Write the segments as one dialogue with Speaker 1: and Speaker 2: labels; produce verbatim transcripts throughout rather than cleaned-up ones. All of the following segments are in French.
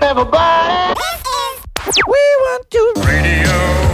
Speaker 1: Everybody, we want to radio.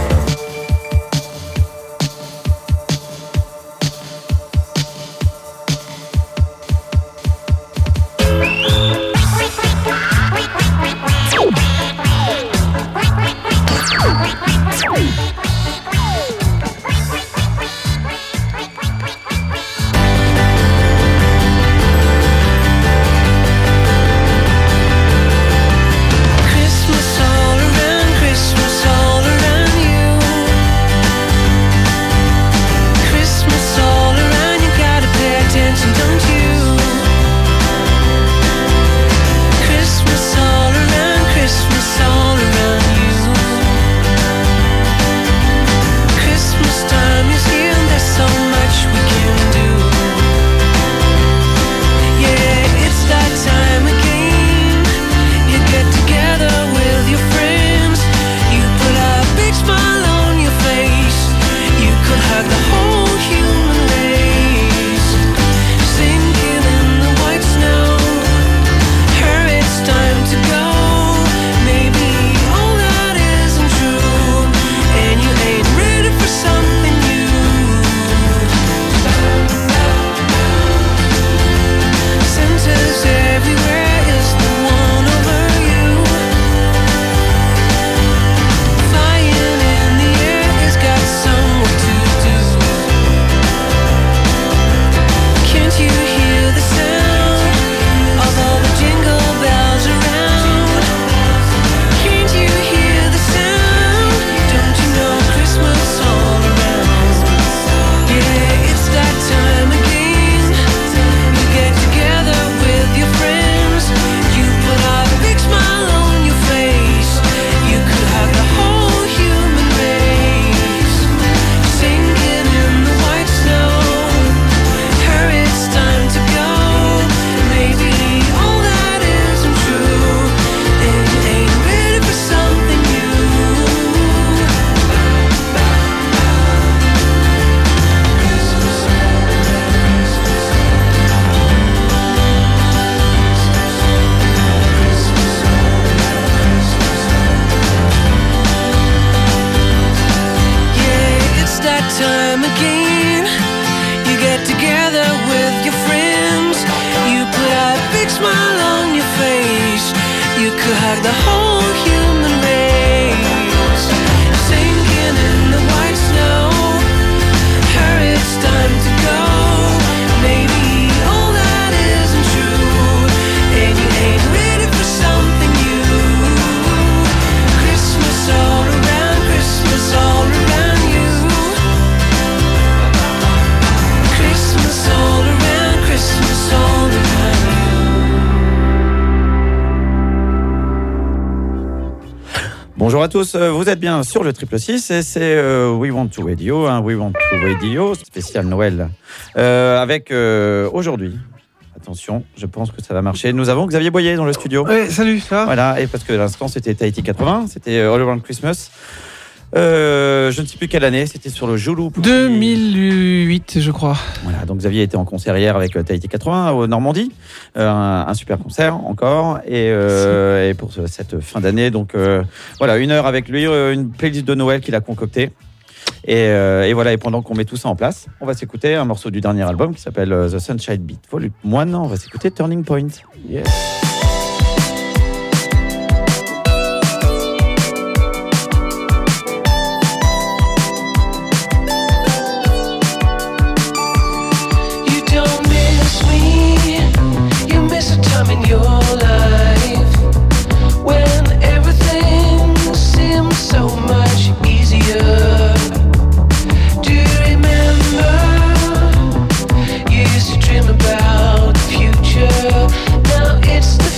Speaker 2: Bonjour à tous, vous êtes bien sur le triple six et c'est euh, We Want to Radio, hein, We Want to Radio, spécial Noël, euh, avec euh, aujourd'hui, attention, je pense que ça va marcher, nous avons Xavier Boyer dans le studio.
Speaker 3: Oui, salut, ça va ?
Speaker 2: Voilà, et parce que l'instant c'était Tahiti quatre-vingts, c'était All Around Christmas. Euh, je ne sais plus quelle année, c'était sur le Joulou.
Speaker 3: deux mille huit, je crois.
Speaker 2: Voilà, donc Xavier était en concert hier avec Tahiti quatre-vingts au Normandie, euh, un, un super concert encore, et, euh, et pour cette fin d'année, donc euh, voilà, une heure avec lui, euh, une playlist de Noël qu'il a concoctée. Et, euh, et voilà, et pendant qu'on met tout ça en place, on va s'écouter un morceau du dernier album qui s'appelle The Sunshine Beat Volume un. On va s'écouter Turning Point. Yes.
Speaker 4: In your life, when everything seems so much easier, do you remember you used to dream about the future? Now it's the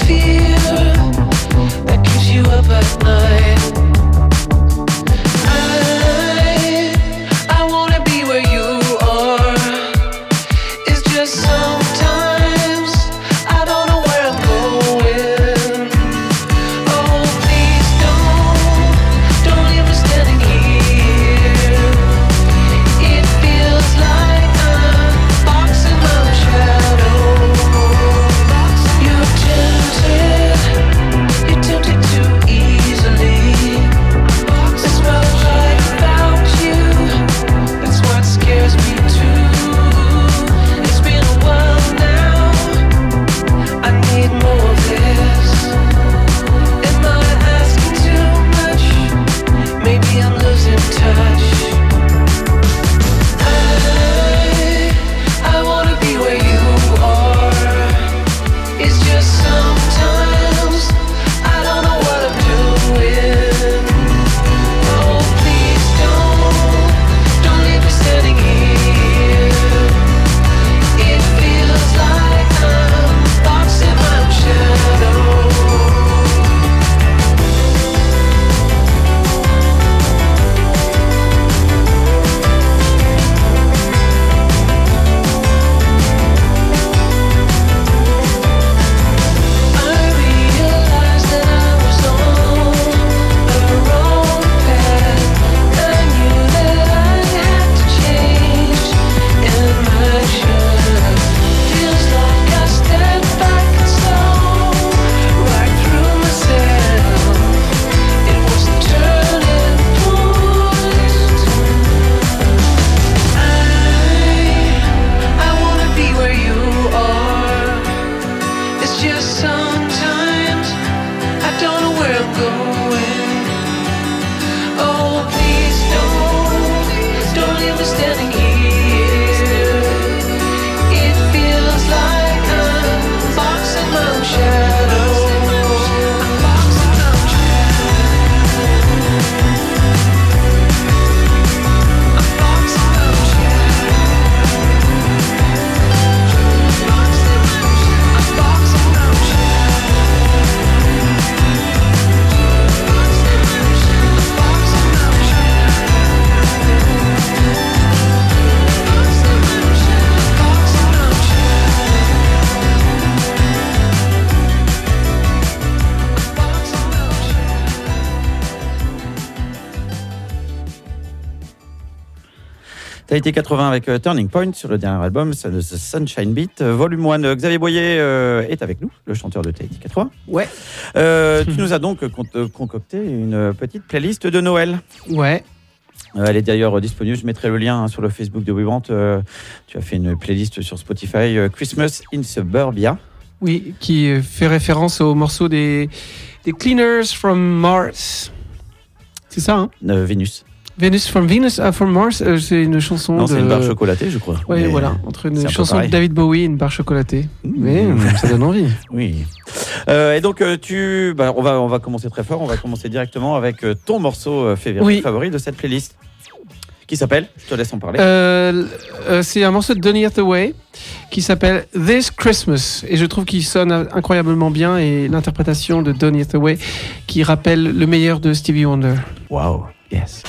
Speaker 2: Tahiti quatre-vingts avec euh, Turning Point sur le dernier album, c'est The Sunshine Beat, euh, volume un. Euh, Xavier Boyer euh, est avec nous, le chanteur de Tahiti quatre-vingts.
Speaker 3: Ouais.
Speaker 2: Euh, tu nous as donc con- concocté une petite playlist de Noël.
Speaker 3: Ouais.
Speaker 2: Euh, elle est d'ailleurs disponible, je mettrai le lien hein, sur le Facebook de We Want. Euh, tu as fait une playlist sur Spotify, euh, Christmas in Suburbia.
Speaker 3: Oui, qui euh, fait référence au morceau des, des Cleaners from Mars. C'est ça, hein?
Speaker 2: Euh, Vénus.
Speaker 3: Venus from Venus uh, from Mars, euh, c'est une chanson
Speaker 2: Non,
Speaker 3: de...
Speaker 2: c'est une barre chocolatée, je crois.
Speaker 3: Ouais,
Speaker 2: Mais
Speaker 3: voilà, entre
Speaker 2: c'est un
Speaker 3: une
Speaker 2: peu
Speaker 3: chanson de
Speaker 2: pareil.
Speaker 3: David Bowie et une barre chocolatée.
Speaker 2: Mmh.
Speaker 3: Mais euh, ça donne envie.
Speaker 2: Oui. Euh, et donc, euh, tu, bah, on, va, on va commencer très fort. On va commencer directement avec euh, ton morceau euh, favori,
Speaker 3: Oui.
Speaker 2: favori de cette playlist. Qui s'appelle, je te laisse en parler.
Speaker 3: Euh, euh, c'est un morceau de Donny Hathaway qui s'appelle This Christmas et je trouve qu'il sonne incroyablement bien et l'interprétation de Donny Hathaway qui rappelle le meilleur de Stevie Wonder.
Speaker 2: Wow, yes.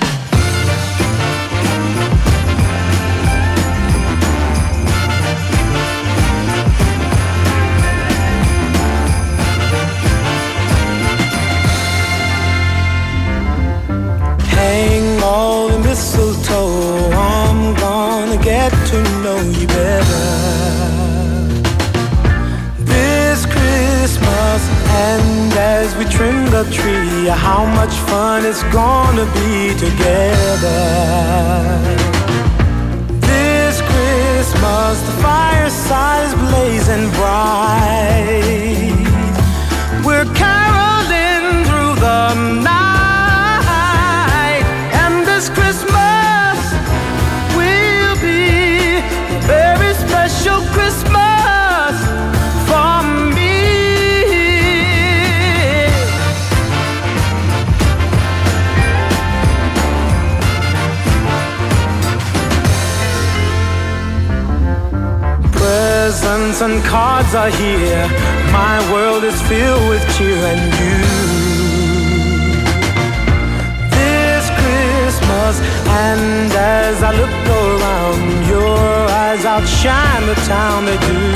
Speaker 5: Hang all the mistletoe, I'm gonna get to know you better this Christmas. And as we trim the tree, how much fun it's gonna be together this Christmas. The fireside is blazing bright, we're caroling through the night. Special Christmas for me. Presents and cards are here, my world is filled with cheer and you. This Christmas, and as I look around, your eyes outshine the town they do.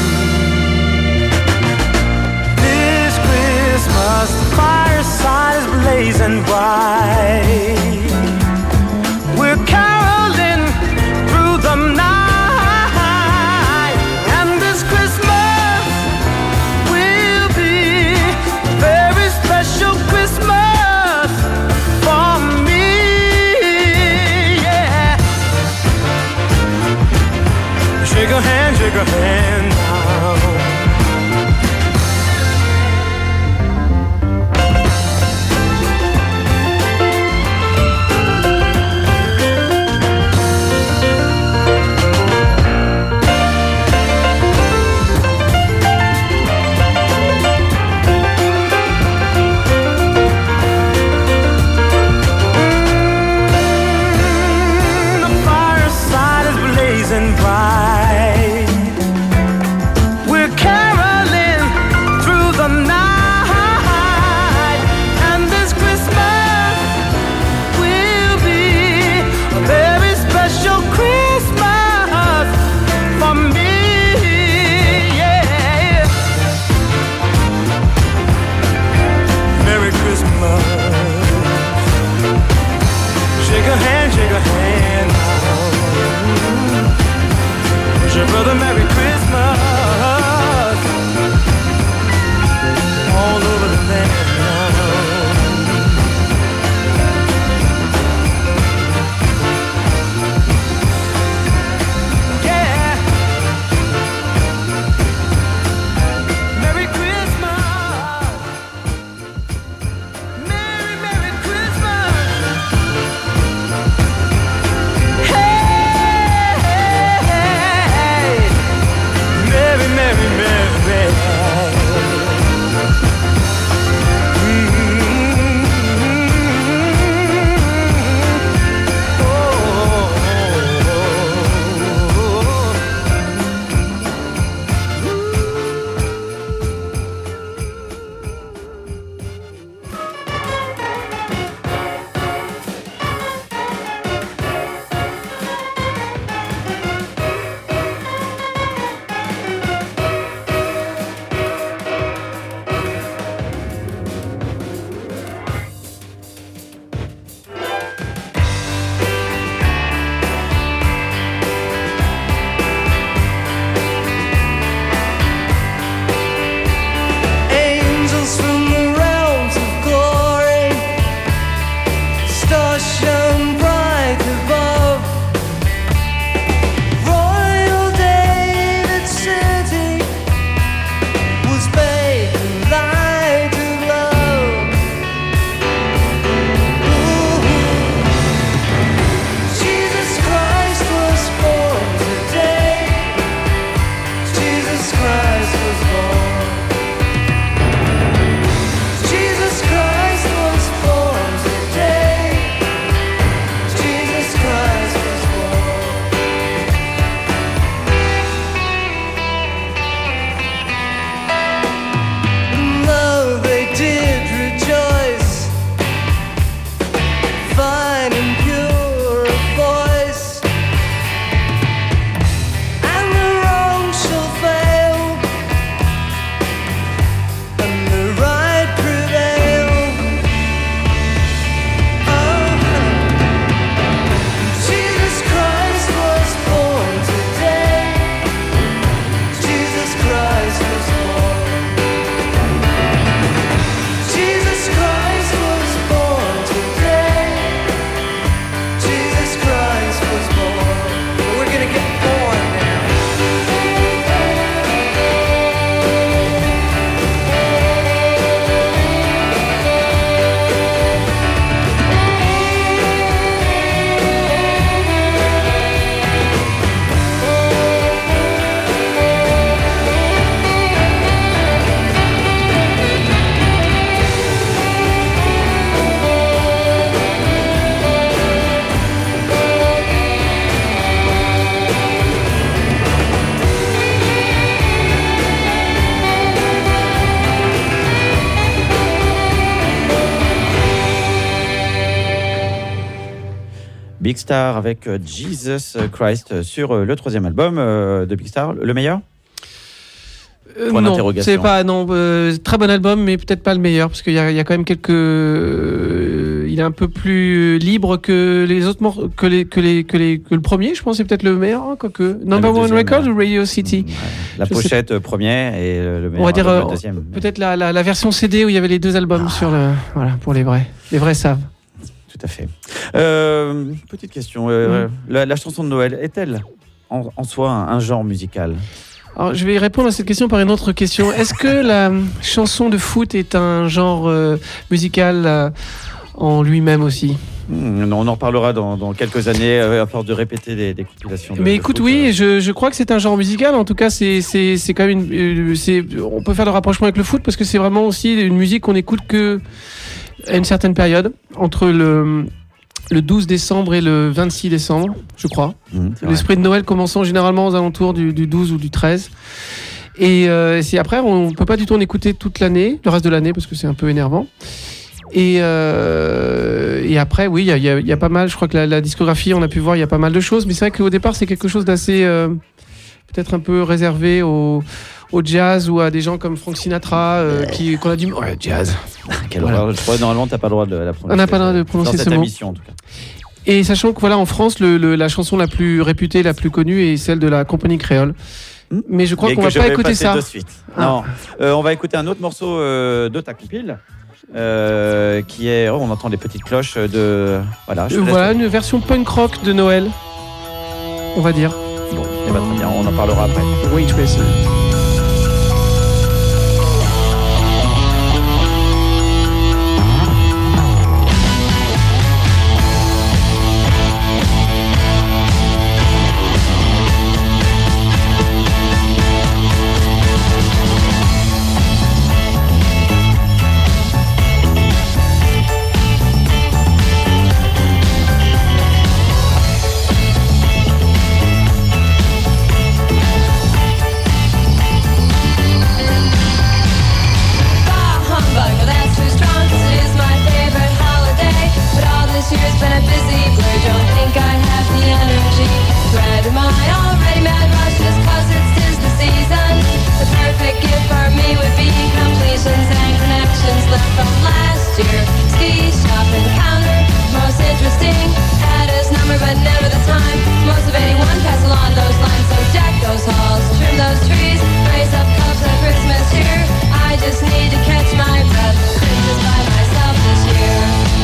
Speaker 5: This Christmas, the fireside is blazing bright, we're caroling through the night. And this Christmas will be a very special Christmas for me. Shake a hand, shake a hand.
Speaker 2: Big Star avec euh, Jesus Christ sur euh, le troisième album euh, de Big Star. Le meilleur ?
Speaker 3: Euh,
Speaker 2: Point
Speaker 3: non,
Speaker 2: d'interrogation.
Speaker 3: c'est pas non euh, très bon album, mais peut-être pas le meilleur parce qu'il y a, il y a quand même quelques. Euh, il est un peu plus libre que les autres mor- que les que les que les que le premier. Je pense que c'est peut-être le meilleur, hein, quoique. Number
Speaker 2: le
Speaker 3: One
Speaker 2: deuxième,
Speaker 3: Record
Speaker 2: ouais.
Speaker 3: ou Radio City.
Speaker 2: Ouais. La
Speaker 3: Je
Speaker 2: pochette sais... première et le meilleur
Speaker 3: On va dire
Speaker 2: album,
Speaker 3: euh,
Speaker 2: le deuxième.
Speaker 3: peut-être la, la la version C D où il y avait les deux albums
Speaker 2: Ah.
Speaker 3: sur le voilà pour les vrais. Les vrais savent.
Speaker 2: Tout à fait. Euh, petite question. Euh,
Speaker 3: Mm.
Speaker 2: la, la chanson de Noël est-elle en, en soi un, un genre musical ?
Speaker 3: Alors, je vais répondre à cette question par une autre question. Est-ce que la chanson de foot est un genre euh, musical euh, en lui-même aussi ?
Speaker 2: Hmm, on en reparlera dans, dans quelques années euh, à force de répéter des, des compilations. De,
Speaker 3: Mais
Speaker 2: de
Speaker 3: écoute,
Speaker 2: foot,
Speaker 3: oui,
Speaker 2: euh.
Speaker 3: je, je crois que c'est un genre musical. En tout cas, c'est c'est c'est quand même une. euh, c'est on peut faire le rapprochement avec le foot parce que c'est vraiment aussi une musique qu'on écoute que à une certaine période entre le le douze décembre et le vingt-six décembre, je crois.
Speaker 2: Hmm, c'est vrai.
Speaker 3: L'esprit de Noël commençant généralement aux alentours du, du douze ou du treize. Et euh, c'est après, on peut pas du tout en écouter toute l'année, le reste de l'année, parce que c'est un peu énervant. Et, euh, et après, oui, il y a, y a- y a pas mal, je crois que la, la discographie, on a pu voir, il y a pas mal de choses. Mais c'est vrai qu'au départ, c'est quelque chose d'assez, euh, peut-être un peu réservé au, au jazz ou à des gens comme Frank Sinatra, euh, qui, qu'on a dit, ouais, jazz.
Speaker 2: Quelle
Speaker 3: Voilà.
Speaker 2: horreur. Je crois que normalement, tu n'as pas le droit de la prononcer.
Speaker 3: On n'a pas le droit de prononcer
Speaker 2: dans
Speaker 3: ce
Speaker 2: cette
Speaker 3: mot.
Speaker 2: émission, en tout cas.
Speaker 3: Et sachant que voilà, en France, le, le- la chanson la plus réputée, la plus connue est celle de la Compagnie Créole.
Speaker 2: Hmm.
Speaker 3: Mais je crois
Speaker 2: Et
Speaker 3: qu'on
Speaker 2: que
Speaker 3: va
Speaker 2: je
Speaker 3: pas
Speaker 2: vais
Speaker 3: écouter
Speaker 2: passer
Speaker 3: ça.
Speaker 2: de suite.
Speaker 3: Ah.
Speaker 2: Non. Euh, on va écouter un autre morceau euh, de ta compile. euh, qui est. Oh, on entend les petites cloches de. Voilà. Je te
Speaker 3: Euh,
Speaker 2: laisse-
Speaker 3: voilà, une version punk rock de Noël, on va dire.
Speaker 2: Bon, eh ben, très bien, on en parlera après.
Speaker 3: Oui, je vais essayer.
Speaker 6: Bah humbug, well, that's too strong, 'cause it is my favorite holiday. But all this year's been a busy blur, don't think I have the energy to spread my already mad rush, just 'cause it's 'tis the season. The perfect gift for me would be completions and connections left from last year. Ski shop encounter, most interesting. Had his number, but never the time. Most of eighty-one pass along those lines, so deck those halls, trim those trees, raise up cups of Christmas cheer. I just need to catch my breath, Christmas by myself this year.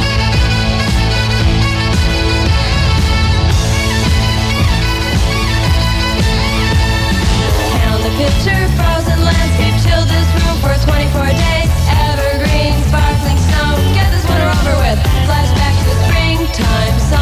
Speaker 6: Count the picture, frozen landscape, chill this room for twenty-four days. Evergreen, sparkling snow, get this winter over with. Flashback to springtime,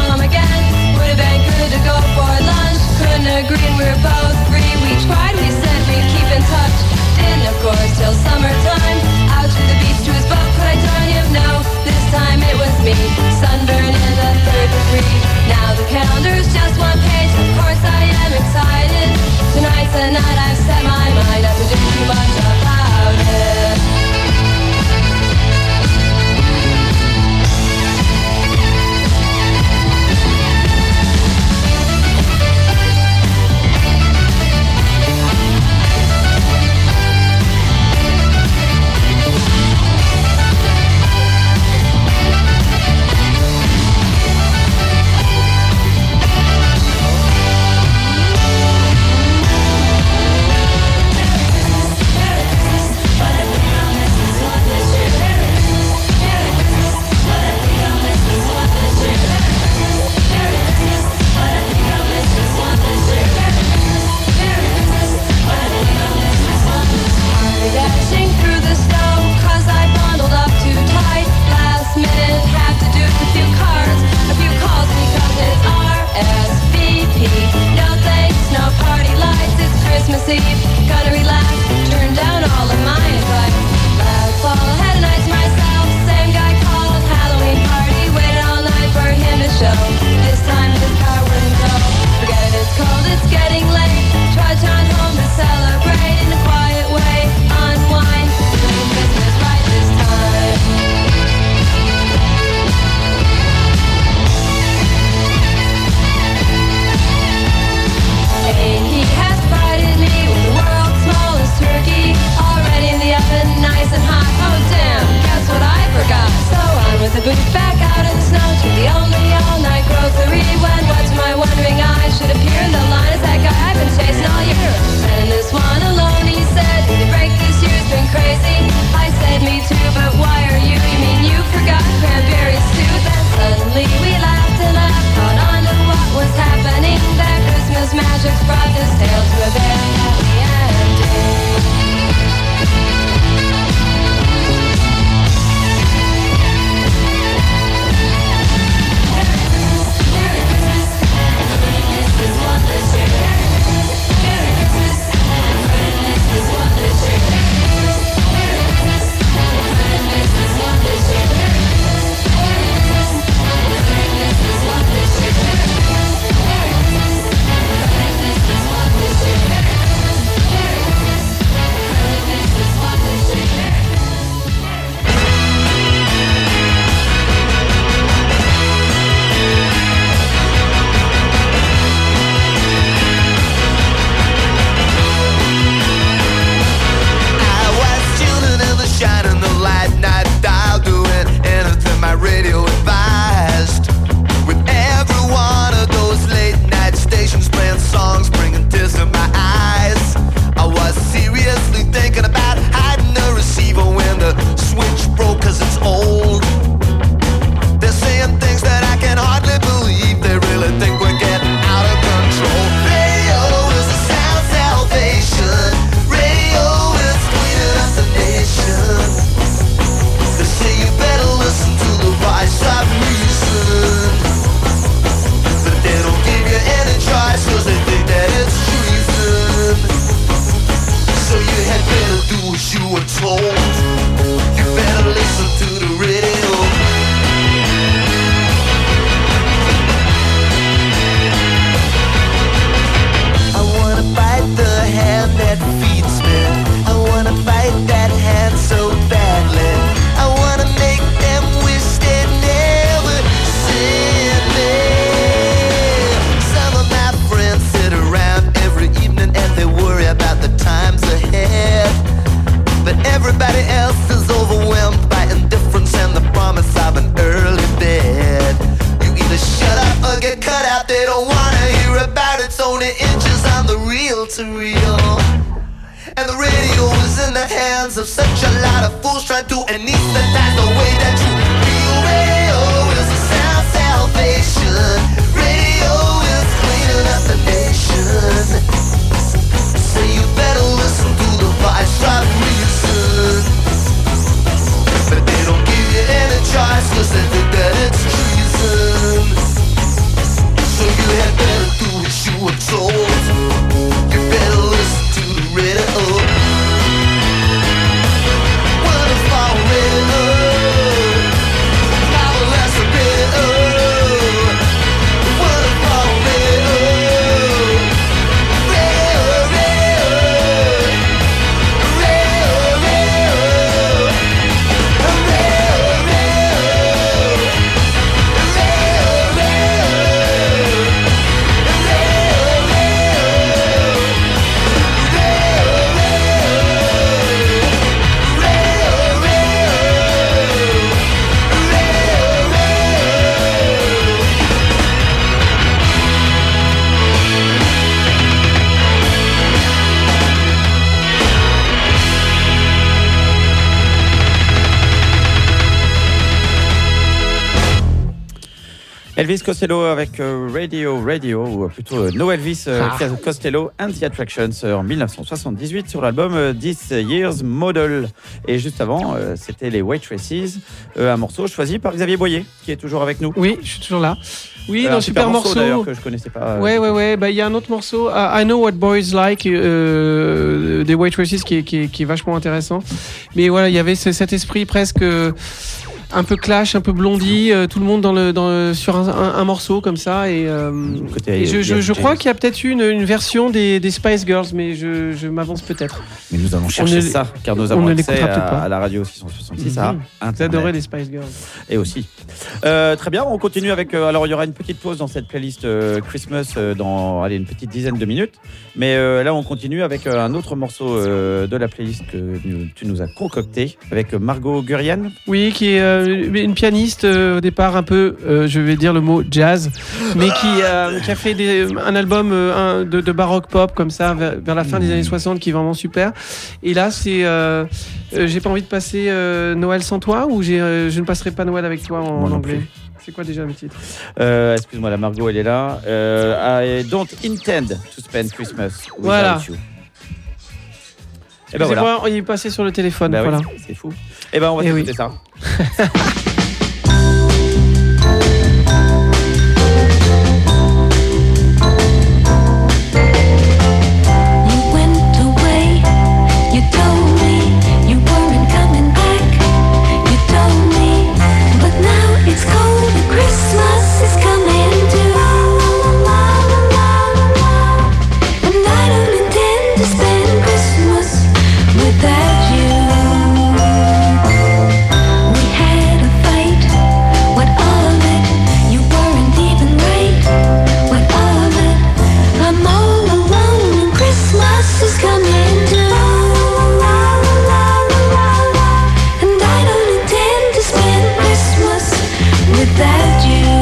Speaker 6: I moved back out of the snow to the only all-night grocery when what's my wondering eyes should appear in the line as that guy I've been chasing all year. And this one alone, he said, the break this year's been crazy. I said, me too, but why are you? You mean you forgot cranberries too? Then suddenly we laughed and laughed, caught on to what was happening. That Christmas magic's brought this tale to a very happy ending.
Speaker 2: Elvis Costello avec euh, Radio Radio, ou plutôt euh, No Elvis euh, ah. Costello and the Attractions euh, en dix-neuf cent soixante-dix-huit sur l'album euh, This Year's Model. Et juste avant, euh, c'était les Waitresses, euh, un morceau choisi par Xavier Boyer, qui est toujours avec nous.
Speaker 3: Oui, je suis toujours là. Oui,
Speaker 2: euh,
Speaker 3: non,
Speaker 2: un
Speaker 3: super, super morceau, morceau
Speaker 2: d'ailleurs que je connaissais pas.
Speaker 3: Ouais, ouais, ouais. Bah, il y a un autre morceau, uh, I Know What Boys Like, euh, des Waitresses, qui est, qui, est, qui est vachement intéressant. Mais voilà, il y avait ce, cet esprit presque. Euh, un peu Clash, un peu Blondie, euh, tout le monde dans le, dans le, sur un, un, un morceau comme ça. Et, euh, et je, je, je crois qu'il y a peut-être une, une version des, des Spice Girls, mais je, je m'avance peut-être.
Speaker 2: Mais nous allons chercher
Speaker 3: ne,
Speaker 2: ça, car nous avons accès à, à la radio six cent soixante-six. Mm-hmm. À
Speaker 3: Vous adorez les Spice Girls.
Speaker 2: Et aussi. Euh, très bien, on continue avec. Euh, alors, il y aura une petite pause dans cette playlist euh, Christmas euh, dans allez, une petite dizaine de minutes. Mais euh, là, on continue avec euh, un autre morceau euh, de la playlist que nous- tu nous as concocté avec Margot Gurian.
Speaker 3: Oui, qui est euh, une pianiste euh, au départ un peu, euh, je vais dire le mot jazz, mais qui, euh, qui a fait des, un album euh, un, de, de baroque pop comme ça vers, vers la fin des années soixante qui est vraiment super. Et là, c'est, euh, euh, j'ai pas envie de passer euh, Noël sans toi ou j'ai, euh, je ne passerai pas Noël avec toi en,
Speaker 2: Moi non
Speaker 3: anglais.
Speaker 2: plus.
Speaker 3: C'est quoi déjà le titre?
Speaker 2: Euh, excuse-moi, la Margot, elle est là. Euh, I don't intend to spend Christmas without
Speaker 3: Voilà.
Speaker 2: you. Et ben voilà.
Speaker 3: Excusez-moi, il est passé sur le téléphone.
Speaker 2: Bah oui,
Speaker 3: voilà.
Speaker 2: c'est- c'est fou. Et ben on va
Speaker 3: Eh
Speaker 2: écouter
Speaker 3: oui.
Speaker 2: ça.
Speaker 6: You went away, you told me you weren't coming back. You told me, but now it's cold and Christmas is coming too. And I don't intend to spend Christmas without you. We had a fight, what all of it? You weren't even right, what all of it? I'm all alone and Christmas is coming too. And I don't intend to spend Christmas without you.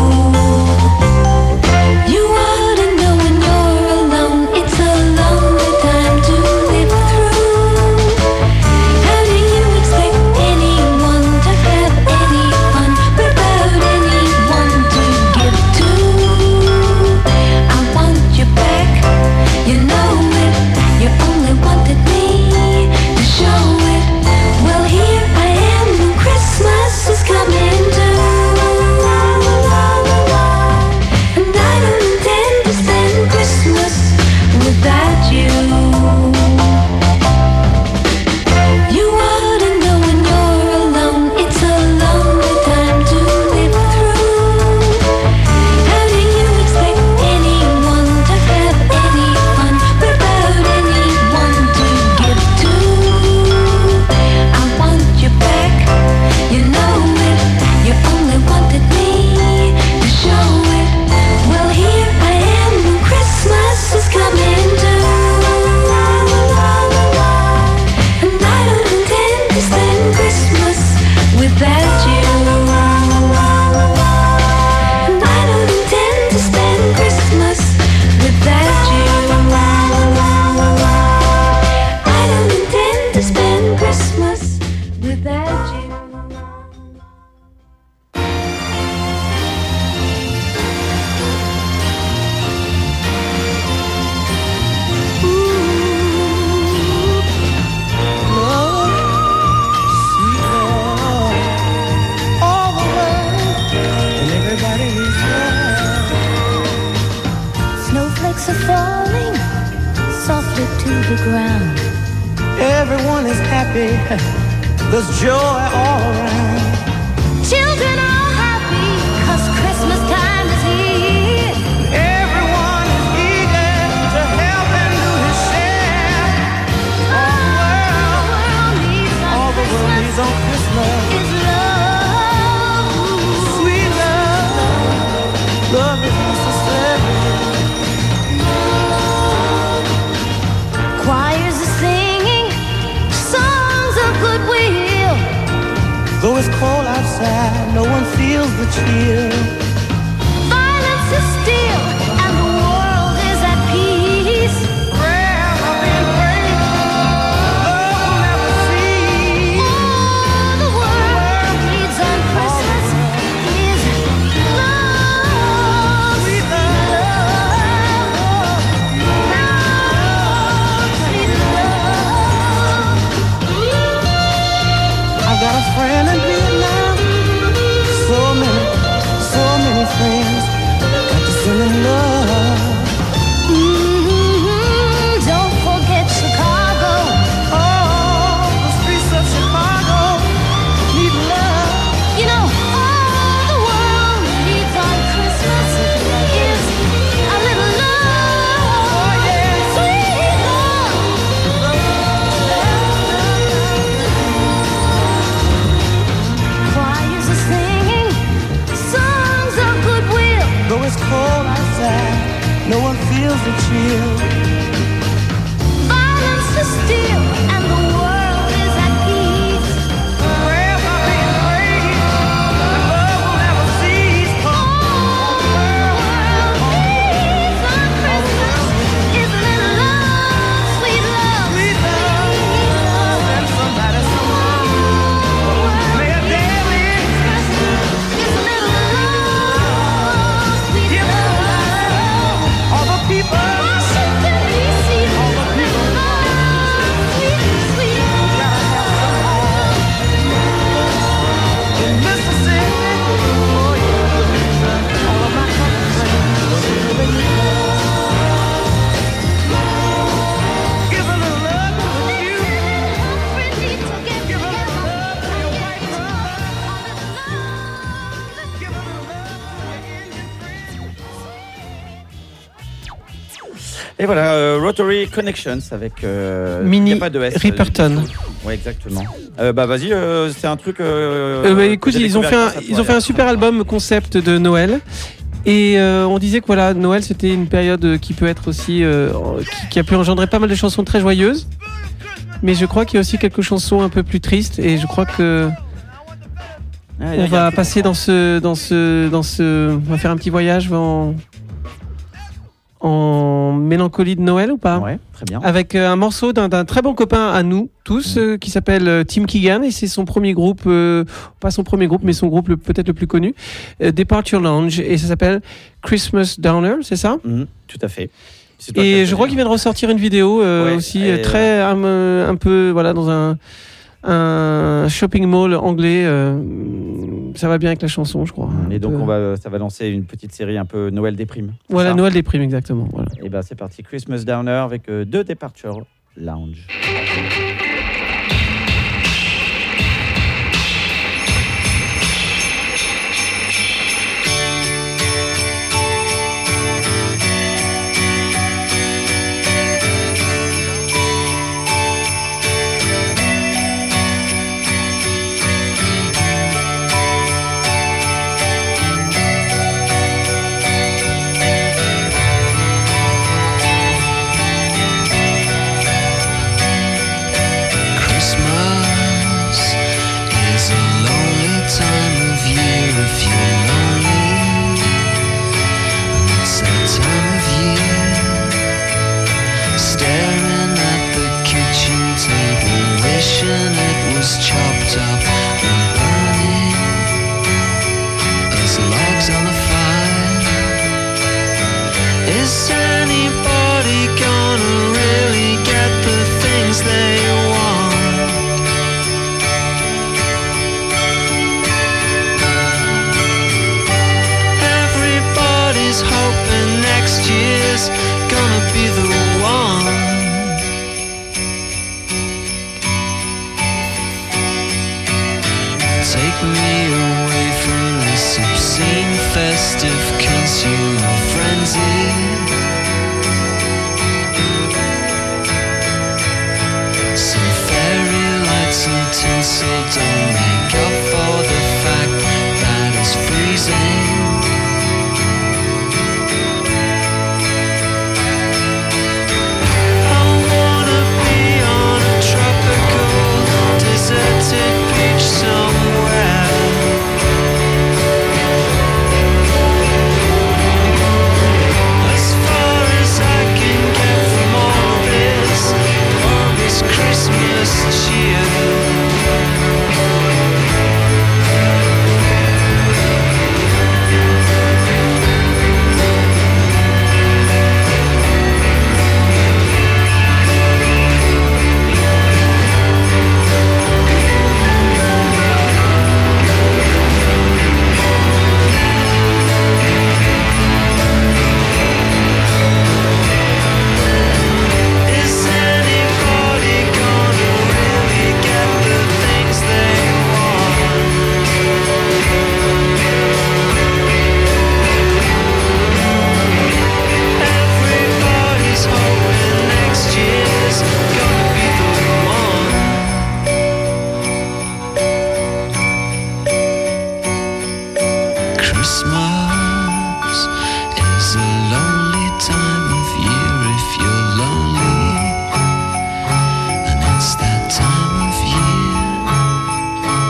Speaker 6: You ought to know when you're alone, it's a lonely time to live through. How do you expect anyone to have any fun without anyone to give to? I want you back, you know it. You only wanted me to show it. Well, here I am, and Christmas is coming too. And I don't intend to spend Christmas without you. You ought to know when you're alone, it's a lonely time to live through. How do you expect anyone to have any fun without anyone to give to? I want you back, you know it. You only wanted me to show it. Well, here I am, and Christmas is coming too. And I don't intend to spend Christmas without you. And I don't intend to spend Christmas without you. I don't intend to spend Christmas without you.
Speaker 5: All the world and everybody is there.
Speaker 6: Snowflakes are falling softly to the ground.
Speaker 5: Everyone is happy. There's joy all around.
Speaker 6: Children are happy 'cause Christmas time is here.
Speaker 5: Everyone is eager to help and do his share.
Speaker 6: All the world needs on
Speaker 5: All the world needs on
Speaker 6: Christmas
Speaker 5: Christmas.
Speaker 6: is love.
Speaker 5: Sweet love. Love is necessary.
Speaker 6: Choirs are singing songs of goodwill.
Speaker 5: Though it's cold outside, no one feels the chill.
Speaker 6: Violence is still and the world is at peace.
Speaker 5: Prayers are being prayed. Love will never cease.
Speaker 6: All the world needs on Christmas is love.
Speaker 5: Sweet
Speaker 6: Love, love, sweet love.
Speaker 5: I've got a friend in Vietnam. So many, so many
Speaker 2: Et voilà, euh, Rotary Connections avec euh,
Speaker 3: Mini
Speaker 2: y a pas de S,
Speaker 3: Ripperton.
Speaker 2: Euh, ouais, exactement. Euh, bah vas-y, euh, c'est un truc. Euh,
Speaker 3: Euh, bah, écoute,
Speaker 2: que j'ai
Speaker 3: ils ont fait
Speaker 2: découvert
Speaker 3: un,
Speaker 2: grâce à
Speaker 3: ils
Speaker 2: toi,
Speaker 3: ont fait un
Speaker 2: là.
Speaker 3: super album concept de Noël. Et euh, on disait que voilà, Noël c'était une période qui peut être aussi euh, qui, qui a pu engendrer pas mal de chansons très joyeuses. Mais je crois qu'il y a aussi quelques chansons un peu plus tristes. Et je crois que
Speaker 2: Ah, y a-
Speaker 3: on
Speaker 2: y a
Speaker 3: va
Speaker 2: un truc
Speaker 3: passer
Speaker 2: à
Speaker 3: dans ce, dans ce, dans ce, on va faire un petit voyage en, en mélancolie de Noël ou pas?
Speaker 2: Ouais, très bien.
Speaker 3: Avec euh, un morceau d'un d'un très bon copain à nous tous,
Speaker 2: Mm.
Speaker 3: euh, qui s'appelle euh, Tim Keegan, et c'est son premier groupe, euh, pas son premier groupe, mais son groupe le- peut-être le plus connu, euh, Departure Lounge, et ça s'appelle Christmas Downer, c'est ça?
Speaker 2: Mhm, tout à fait. C'est toi qui
Speaker 3: Et
Speaker 2: as
Speaker 3: je
Speaker 2: fait,
Speaker 3: crois
Speaker 2: hein.
Speaker 3: qu'il vient de ressortir une vidéo euh,
Speaker 2: Ouais,
Speaker 3: aussi
Speaker 2: et
Speaker 3: euh, très un, euh, un peu voilà dans un un shopping mall anglais. euh, ça va bien avec la chanson, je crois.
Speaker 2: Et
Speaker 3: Un
Speaker 2: donc
Speaker 3: peu.
Speaker 2: on va, ça va lancer une petite série un peu Noël déprime. c'est
Speaker 3: Voilà,
Speaker 2: ça
Speaker 3: Noël des primes exactement. Voilà.
Speaker 2: Et ben c'est parti, Christmas Downer avec euh, deux Departure Lounge.
Speaker 4: Christmas is a lonely time of year if you're lonely. It's that time of year, staring at the kitchen table, wishing it was chopped up and burning as logs on the fire. Is anybody gonna really get the things they want? Everybody's hoping next year's gonna be the one. Take me away from this obscene festive consumer frenzy. Some fairy lights and tinsel don't make up for the fact that it's freezing. I wanna be on a tropical, deserted beach somewhere. As far as I can get from all this, all this Christmas cheer. Is anybody gonna really get the things they want? Everybody's hoping next year's gonna be the one. Christmas is a lonely time of year if you're lonely, and it's that time of year.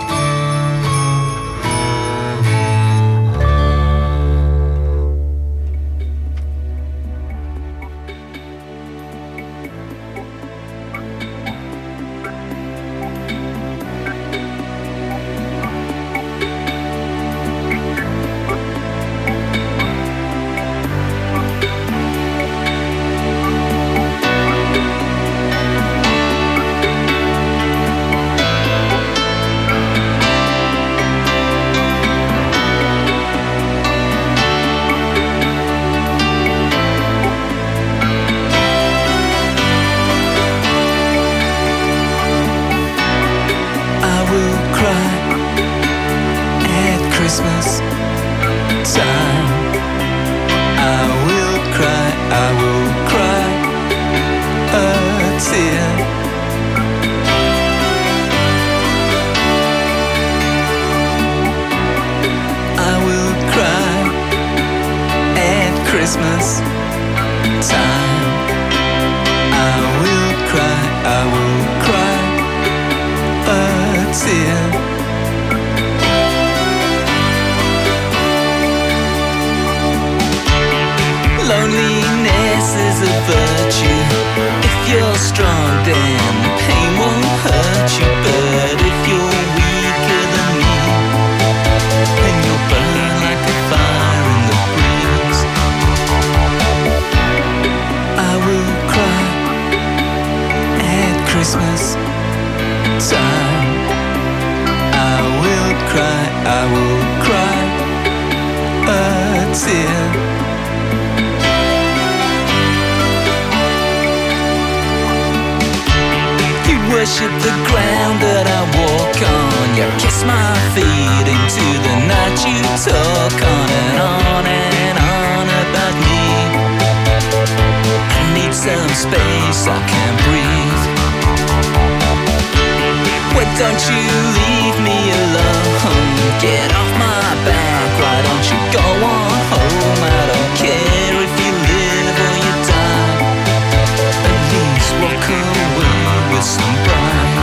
Speaker 4: I will cry at Christmas time. I will cry, I will cry Christmas time, I will cry, I will cry a tear. Loneliness is a virtue. If you're strong, then the pain won't hurt you. But if you're weaker than me, then you'll burn like a fire in the breeze. I will cry at Christmas time. I will cry, I will cry a tear. Worship the ground that I walk on. You kiss my feet into the night. You talk on and on and on about me. I need some space, I can't breathe. Why don't you leave me alone? Get off my back, why don't you go on home? I don't care if you live or you die. At least walk away with some pride.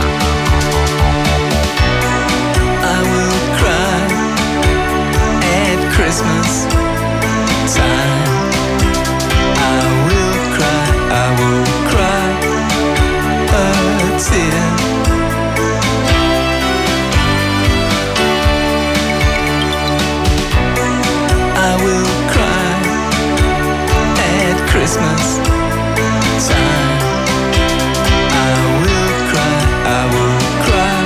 Speaker 4: I will cry at Christmas time. I will cry, I will cry a tear. I will cry at Christmas time. I will cry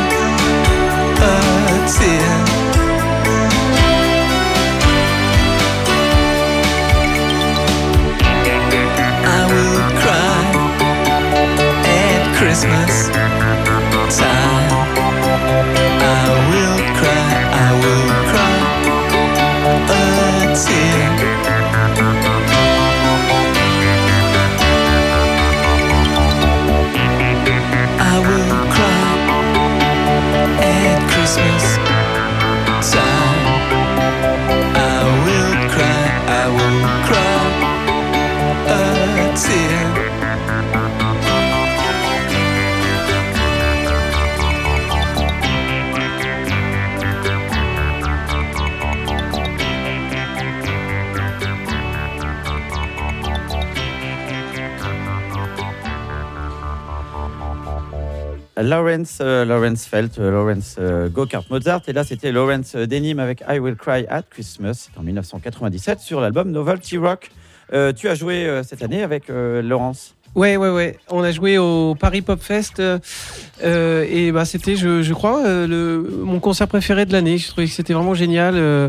Speaker 4: a tear. I will cry at Christmas time. I will cry, I will cry a tear. I will cry at Christmas time. I will cry, I will cry a tear.
Speaker 2: Lawrence, euh, Lawrence Felt, euh, Lawrence euh, Go-Kart Mozart. Et là, c'était Lawrence Denim avec I Will Cry at Christmas. C'était en dix-neuf cent quatre-vingt-dix-sept sur l'album Novelty Rock. Euh, tu as joué euh, cette année avec euh, Laurence.
Speaker 3: Ouais, ouais, ouais. On a joué au Paris Pop Fest euh, et bah, c'était, je, je crois, euh, le, mon concert préféré de l'année. Je trouvais que c'était vraiment génial. Euh,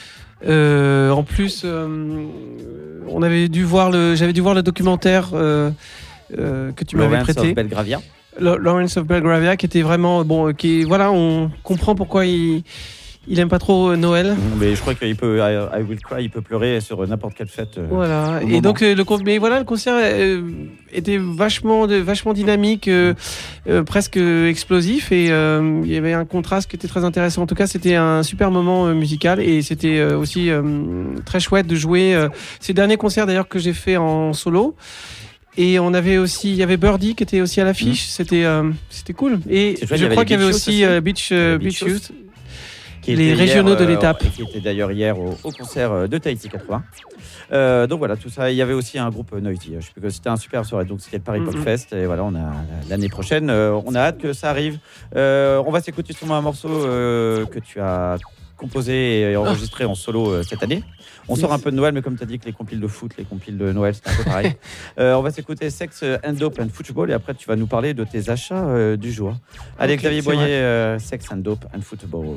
Speaker 3: euh, en plus, euh, on avait dû voir le, j'avais dû voir le documentaire euh, euh, que tu m'avais
Speaker 2: Lawrence
Speaker 3: prêté.
Speaker 2: of Belgravia.
Speaker 3: Lawrence of Belgravia, qui était vraiment bon, qui voilà, on comprend pourquoi il il aime pas trop Noël.
Speaker 2: Mais je crois qu'il peut, I, I Will Cry, il peut pleurer sur n'importe quelle fête. Euh,
Speaker 3: voilà. Et
Speaker 2: moment.
Speaker 3: donc euh, le mais voilà, le concert euh, était vachement, de, vachement dynamique, euh, euh, presque explosif, et euh, il y avait un contraste qui était très intéressant. En tout cas, c'était un super moment euh, musical, et c'était euh, aussi euh, très chouette de jouer. Euh, c'est le dernier concert d'ailleurs que j'ai fait en solo. Et on avait aussi, il y avait Birdie qui était aussi à l'affiche. Mmh. C'était, euh, c'était cool. Et
Speaker 2: chouette,
Speaker 3: je crois qu'il y avait aussi,
Speaker 2: aussi.
Speaker 3: Euh, Beach, euh,
Speaker 2: Beach
Speaker 3: Beach Youth,
Speaker 2: qui
Speaker 3: les régionaux
Speaker 2: hier,
Speaker 3: de l'étape.
Speaker 2: Euh, qui était d'ailleurs hier au, au concert de Tahiti quatre-vingts. Euh, donc voilà, tout ça. Il y avait aussi un groupe Noisy. Je sais que c'était un super soirée. Donc c'était le Paris Pop mmh. Fest. Et voilà, on a l'année prochaine. Euh, on a hâte que ça arrive. Euh, on va s'écouter sûrement un morceau euh, que tu as composé et enregistré oh. en solo euh, cette année. On sort un peu de Noël, mais comme tu as dit que les compiles de foot, les compiles de Noël, c'était un peu pareil. euh, on va s'écouter Sex and Dope and Football, et après tu vas nous parler de tes achats euh, du jour. Allez, okay, Xavier Boyer, euh, Sex and Dope and Football.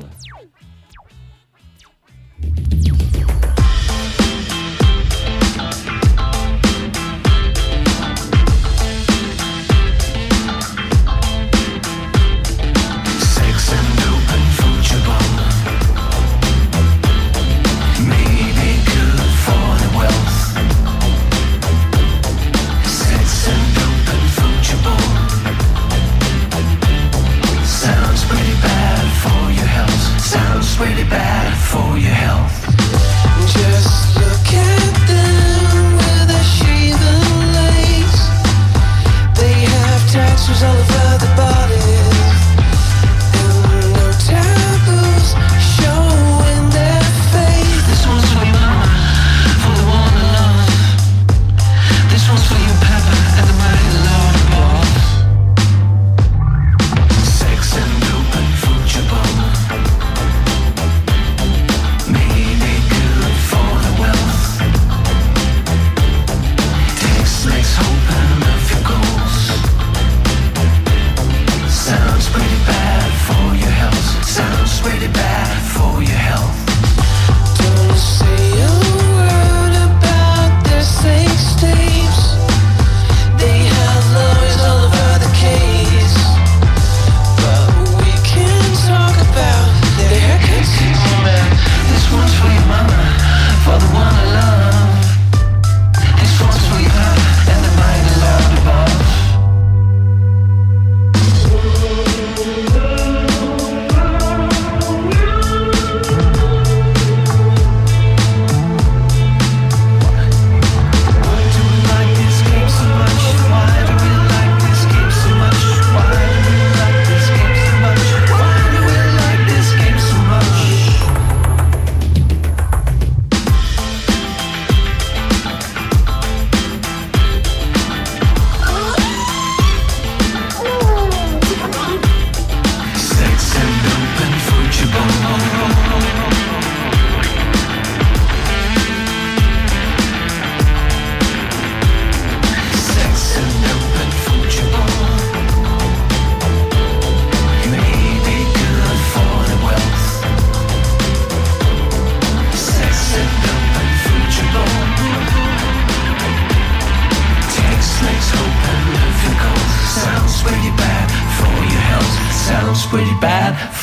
Speaker 4: Really bad for your health. Just look at them.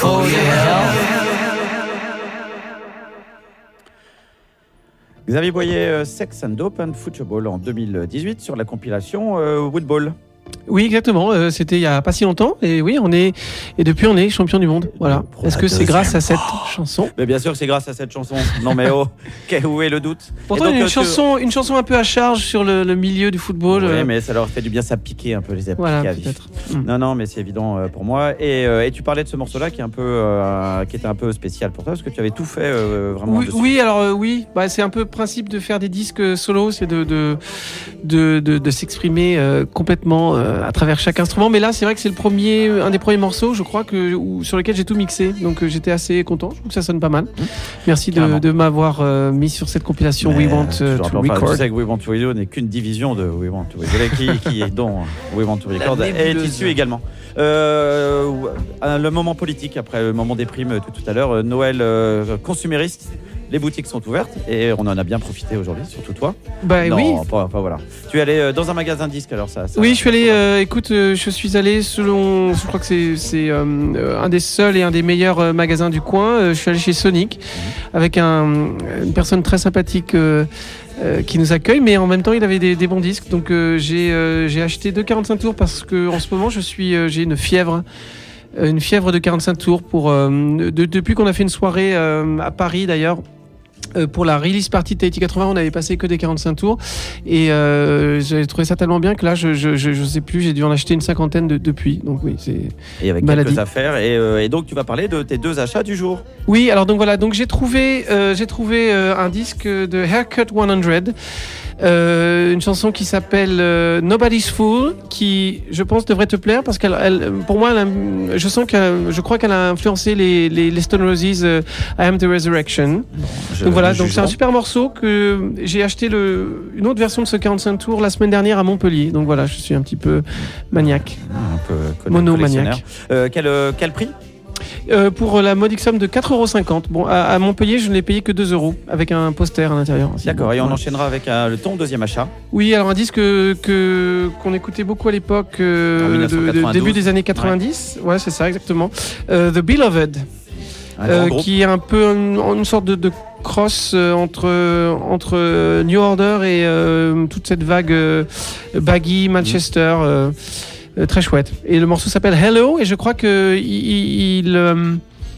Speaker 3: Oh yeah.
Speaker 2: Xavier Boyer, euh, Sex and Dope and Football en deux mille dix-huit sur la compilation euh, Woodball.
Speaker 3: Oui, exactement. Euh, c'était il y a pas si longtemps. Et oui, on est et depuis on est champion du monde. Voilà.
Speaker 2: Pour
Speaker 3: Est-ce
Speaker 2: la
Speaker 3: que c'est
Speaker 2: deuxième
Speaker 3: grâce à cette
Speaker 2: fois.
Speaker 3: chanson?
Speaker 2: Mais bien sûr que c'est grâce à cette chanson. Non mais oh, quel- où est le doute?
Speaker 3: Pourtant,
Speaker 2: Et donc,
Speaker 3: une
Speaker 2: euh, tu-
Speaker 3: chanson, une chanson un peu à charge sur le, le milieu du football.
Speaker 2: Oui,
Speaker 3: euh,
Speaker 2: mais ça leur fait du bien, ça piquait un peu les
Speaker 3: voilà,
Speaker 2: appliques à vif.
Speaker 3: peut-être. Mm.
Speaker 2: Non, non, mais c'est évident euh, pour moi. Et, euh, et tu parlais de ce morceau-là qui est un peu, euh, qui était un peu spécial pour toi parce que tu avais tout fait euh, vraiment.
Speaker 3: Oui,
Speaker 2: dessus.
Speaker 3: oui, alors euh, oui, bah, c'est un peu le principe de faire des disques solo, c'est de de de, de, de s'exprimer euh, complètement euh, à travers chaque instrument. Mais là, c'est vrai que c'est le premier, un des premiers morceaux, je crois que où, sur lequel j'ai tout mixé. Donc euh, j'étais assez content. Je trouve que ça sonne pas mal. Merci de,
Speaker 2: Carrément.
Speaker 3: de m'avoir euh, mis sur cette compilation
Speaker 2: Mais,
Speaker 3: We Want
Speaker 2: euh,
Speaker 3: euh,
Speaker 2: toujours
Speaker 3: to
Speaker 2: un peu- enfin,
Speaker 3: Record.
Speaker 2: Tu sais que We Want to Record n'est qu'une division de We Want to Record qui, qui est dont We Want to Record est
Speaker 3: nébuleuse.
Speaker 2: issue également. Euh, le moment politique après le moment des primes tout, tout à l'heure. euh, Noël euh, consumériste. Les boutiques sont ouvertes et on en a bien profité aujourd'hui, surtout toi.
Speaker 3: Bah
Speaker 2: non,
Speaker 3: oui.
Speaker 2: pas, pas voilà. Tu es allé euh, dans un magasin de disques alors ça. ça
Speaker 3: Oui, je suis allé. Euh, écoute, euh, je suis allé selon. Je crois que c'est c'est euh, euh, un des seuls et un des meilleurs euh, magasins du coin. Euh, je suis allé chez Sonic avec un, une personne très sympathique euh, euh, qui nous accueille, mais en même temps, il avait des, des bons disques. Donc, euh, j'ai euh, j'ai acheté deux quarante-cinq tours parce que en ce moment, je suis euh, j'ai une fièvre. euh, Une fièvre de quarante-cinq tours pour euh, de- depuis qu'on a fait une soirée euh, à Paris d'ailleurs. Euh, pour la release party de Tahiti quatre-vingts, on avait passé que des quarante-cinq tours et euh, j'ai trouvé ça tellement bien que là, je, je, je, je sais plus, j'ai dû en acheter une cinquantaine de, depuis. Donc oui, c'est.
Speaker 2: Et avec
Speaker 3: Maladie.
Speaker 2: quelques affaires et, euh, et donc tu vas parler de tes deux achats du jour.
Speaker 3: Oui, alors donc voilà, donc j'ai trouvé, euh, j'ai trouvé euh, un disque de Haircut cent, euh, une chanson qui s'appelle euh, Nobody's Fool, qui je pense devrait te plaire parce qu'elle, elle, pour moi, elle a- je sens qu'elle, je crois qu'elle a influencé les, les, les Stone Roses, euh, I Am the Resurrection.
Speaker 2: Je-
Speaker 3: Donc voilà,
Speaker 2: nous
Speaker 3: donc c'est un
Speaker 2: jugerons.
Speaker 3: super morceau que j'ai acheté le, une autre version de ce quarante-cinq tours la semaine dernière à Montpellier. Donc voilà, je suis un petit peu maniaque.
Speaker 2: Un peu coll-
Speaker 3: Monomaniaque.
Speaker 2: collectionneur. Euh, quel, euh, quel prix?
Speaker 3: Euh, pour la modique somme de quatre euros cinquante. Bon, à, à Montpellier, je ne l'ai payé que deux euros avec un poster à l'intérieur.
Speaker 2: D'accord, et on
Speaker 3: Voilà.
Speaker 2: enchaînera avec euh, le ton deuxième achat.
Speaker 3: Oui, alors un disque que, que- qu'on écoutait beaucoup à l'époque, euh,
Speaker 2: En
Speaker 3: de-
Speaker 2: mille neuf cent
Speaker 3: de,
Speaker 2: quatre-vingt-douze.
Speaker 3: début des années quatre-vingt-dix. Ouais, c'est ça, exactement. Euh, The Beloved,
Speaker 2: Un
Speaker 3: euh,
Speaker 2: grand groupe.
Speaker 3: qui est un peu une, une sorte de, de cross euh, entre, entre New Order et euh, toute cette vague euh, baggy Manchester. euh, euh, très chouette. Et le morceau s'appelle Hello, et je crois que il, il, il, euh,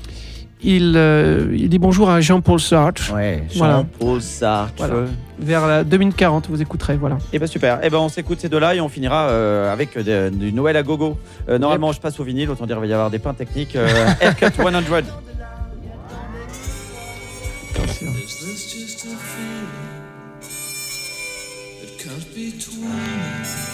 Speaker 3: il, euh, il dit bonjour à Jean-Paul Sartre.
Speaker 2: Ouais,
Speaker 3: Voilà.
Speaker 2: Jean-Paul Sartre.
Speaker 3: Voilà. Vers la deux minutes quarante, vous écouterez, voilà.
Speaker 2: Et ben super. Et ben on s'écoute ces deux-là et on finira euh, avec de- du Noël à gogo. Euh, normalement, je passe au vinyle, autant dire il va y avoir des pains techniques. Euh, Haircut cent.
Speaker 4: Is this just a feeling that comes between us?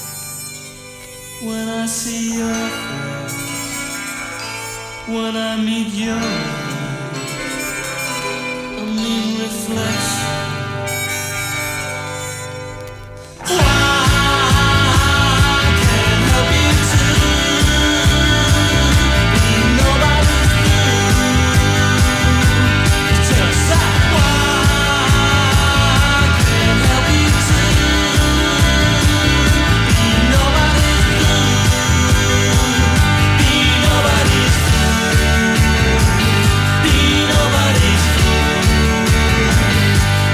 Speaker 4: When I see your face, when I meet your eyes, a mean reflection. I can't help you to be nobody's fool. Just like I can't help you to be nobody's fool. Be nobody's fool. Be nobody's fool.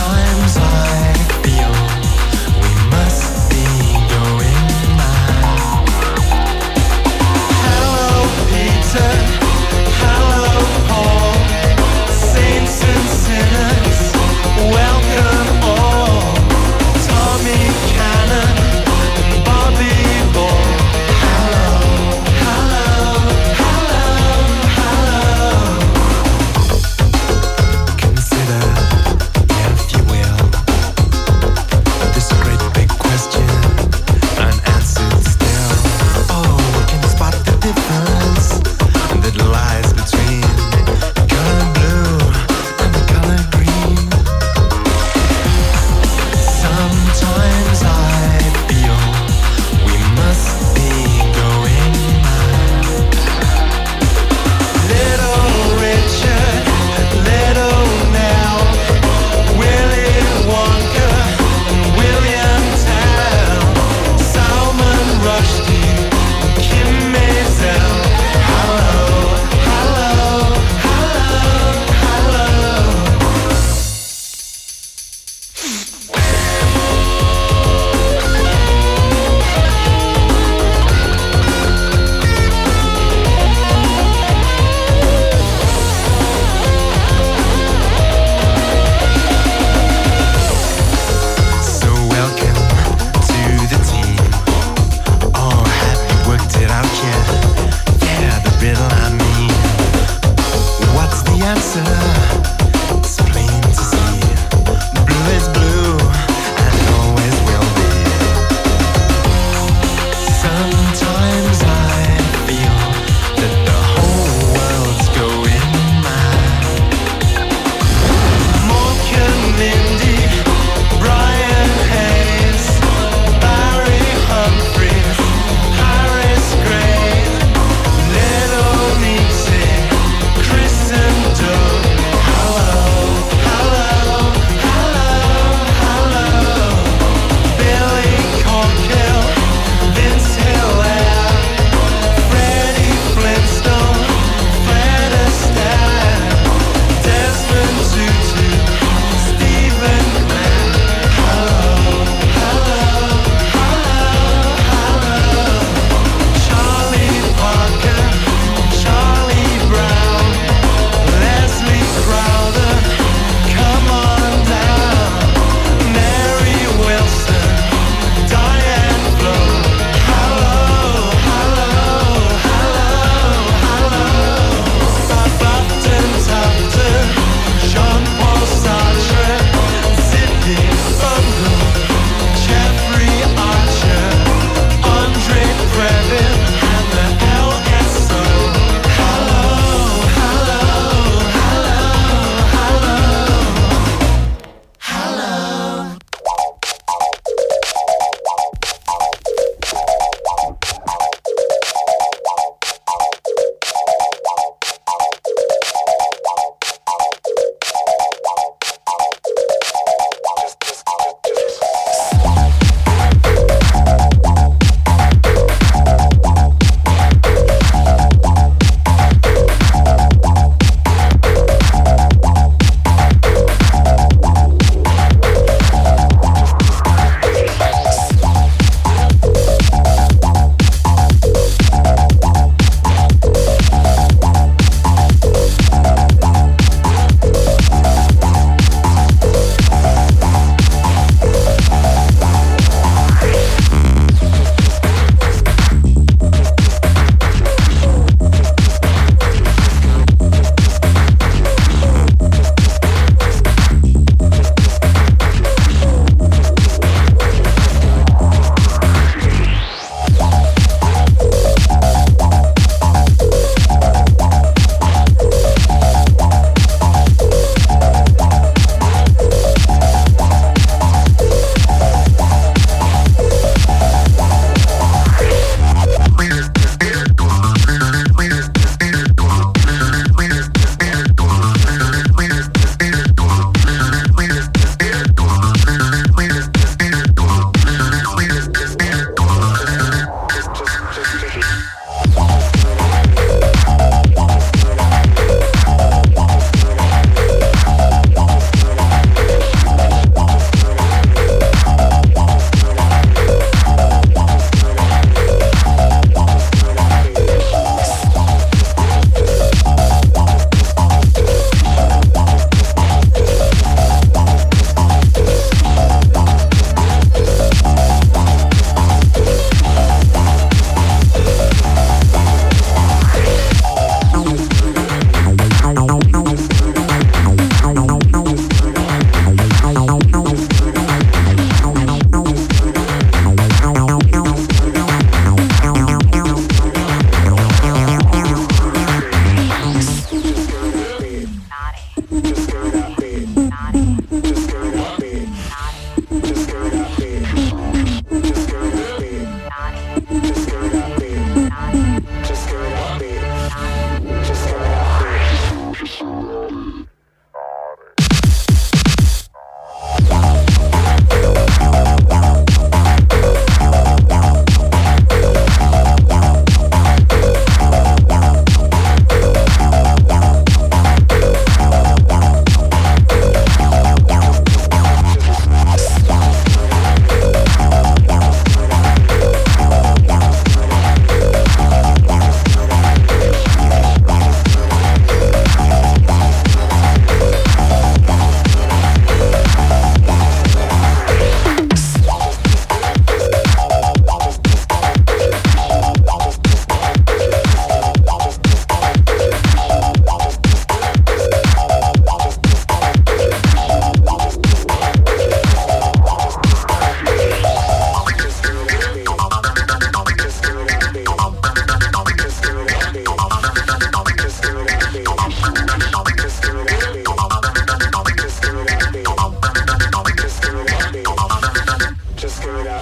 Speaker 5: Sometimes I feel we must be going mad. Hello, Peter. Hello, Paul. Saints and sinners, welcome all. Tommy Cannon, Bobby Ball. Hello, hello, hello, hello. Consider, if you will,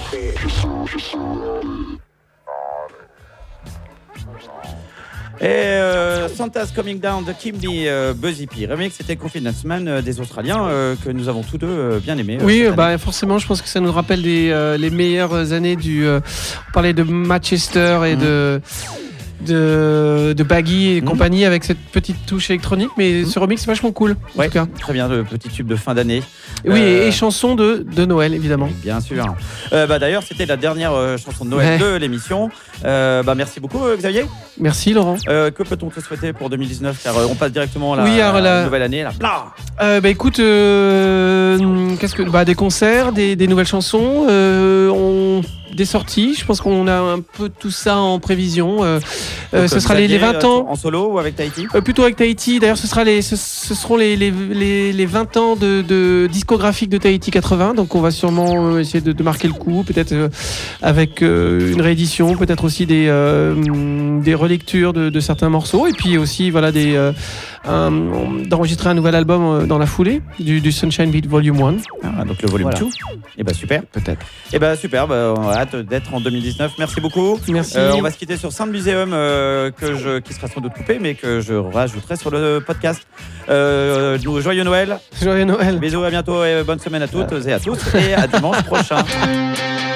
Speaker 2: Et euh, Santa's Coming Down de Kimberly euh, Buzzy P. Remix, c'était Confidence Man euh, des Australiens euh, que nous avons tous deux euh, bien aimés. Euh,
Speaker 3: Oui,
Speaker 2: cette
Speaker 3: bah
Speaker 2: année.
Speaker 3: forcément, je pense que ça nous rappelle des, euh, les meilleures années du. Euh, on parlait de Manchester et
Speaker 2: Mmh.
Speaker 3: de. De, de Baggy et
Speaker 2: Mmh.
Speaker 3: compagnie avec cette petite touche électronique, mais
Speaker 2: Mmh.
Speaker 3: ce remix c'est vachement cool. En
Speaker 2: Ouais,
Speaker 3: tout cas.
Speaker 2: très bien, le petit tube de fin d'année.
Speaker 3: Oui,
Speaker 2: Euh,
Speaker 3: et, et chanson de, de Noël évidemment.
Speaker 2: Bien sûr. Euh, bah, d'ailleurs, c'était la dernière euh, chanson de Noël
Speaker 3: Ouais.
Speaker 2: de l'émission. Euh, bah, merci beaucoup, euh, Xavier.
Speaker 3: Merci Laurent.
Speaker 2: Euh, que peut-on te souhaiter pour deux mille dix-neuf, car euh, on passe directement à la,
Speaker 3: Oui, alors la-
Speaker 2: nouvelle année. Là. Blah
Speaker 3: Euh, bah écoute, euh, qu'est-ce que bah des concerts, des, des nouvelles chansons, euh, on, des sorties. Je pense qu'on a un peu tout ça en prévision. Euh, euh,
Speaker 2: Donc,
Speaker 3: ce
Speaker 2: euh,
Speaker 3: sera les, les
Speaker 2: Xavier,
Speaker 3: vingt
Speaker 2: euh,
Speaker 3: ans.
Speaker 2: En solo ou avec Tahiti
Speaker 3: Euh, plutôt avec Tahiti. D'ailleurs, ce sera les, ce, ce seront les, les, les, les vingt ans de, de discographique de Tahiti quatre-vingts. Donc, on va sûrement euh, essayer de, de marquer le coup, peut-être euh, avec euh, une réédition, peut-être aussi des, euh, des relectures de, de certains morceaux, et puis aussi, voilà, des euh, un- d'enregistrer un nouvel album euh, dans la foulée du, du Sunshine Beat Volume un.
Speaker 2: Ah, donc le volume
Speaker 3: Voilà.
Speaker 2: deux. Et bah super.
Speaker 3: Peut-être.
Speaker 2: Et bah super. Bah, on a hâte d'être en deux mille dix-neuf. Merci beaucoup.
Speaker 3: Merci.
Speaker 2: Euh, on va se quitter sur Sound Museum euh, que je, qui sera sans doute coupé, mais que je rajouterai sur le podcast. Euh, joyeux Noël.
Speaker 3: Joyeux Noël.
Speaker 2: Bisous, à bientôt et bonne semaine à toutes et à tous. Et à dimanche prochain.